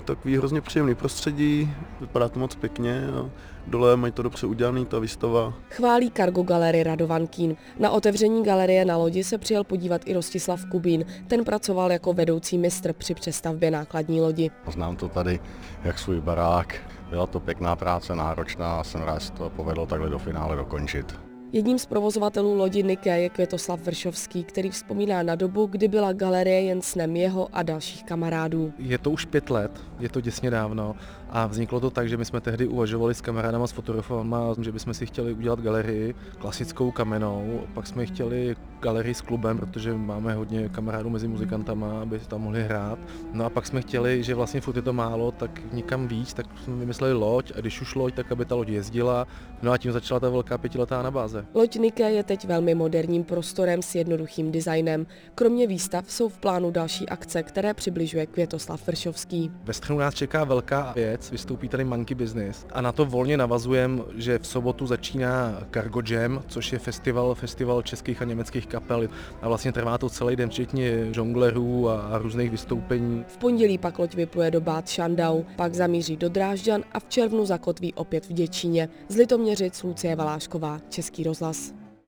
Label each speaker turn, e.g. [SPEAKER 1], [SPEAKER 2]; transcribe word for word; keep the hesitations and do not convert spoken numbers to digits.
[SPEAKER 1] takový hrozně příjemný prostředí, vypadá to moc pěkně a dole mají to dobře udělaný, ta výstava.
[SPEAKER 2] Chválí Cargo Gallery Radovan Kín. Na otevření galerie na lodi se přijel podívat i Rostislav Kubín. Ten pracoval jako vedoucí mistr při přestavbě nákladní lodi.
[SPEAKER 3] Znám to tady jak svůj barák. Byla to pěkná práce, náročná a jsem rád, že to povedlo takhle do finále dokončit.
[SPEAKER 2] Jedním z provozovatelů lodi Nike je Květoslav Vršovský, který vzpomíná na dobu, kdy byla galerie jen snem jeho a dalších kamarádů.
[SPEAKER 4] Je to už pět let, je to děsně dávno a vzniklo to tak, že my jsme tehdy uvažovali s kamarádama, s fotografama, že bychom si chtěli udělat galerii klasickou kamennou, pak jsme chtěli galerii s klubem, protože máme hodně kamarádů mezi muzikantama, aby tam mohli hrát. No a pak jsme chtěli, že vlastně furt je to málo, tak někam víc, tak jsme vymysleli loď a když už loď, tak aby ta loď jezdila. No a tím začala ta velká pětiletá anabáze.
[SPEAKER 2] Loď Nike je teď velmi moderním prostorem s jednoduchým designem. Kromě výstav jsou v plánu další akce, které přibližuje Květoslav Vršovský.
[SPEAKER 4] Ve středu nás čeká velká věc, vystoupí tady Monkey Business a na to volně navazujeme, že v sobotu začíná Cargo Jam, což je festival, festival českých a německých kapel a vlastně trvá to celý den, včetně žonglerů a, a různých vystoupení.
[SPEAKER 2] V pondělí pak loď vypluje do Bad Schandau, pak zamíří do Drážďan a v červnu zakotví opět v Děčíně. Z Litoměřic Lucie Valášková, Český rozhlas.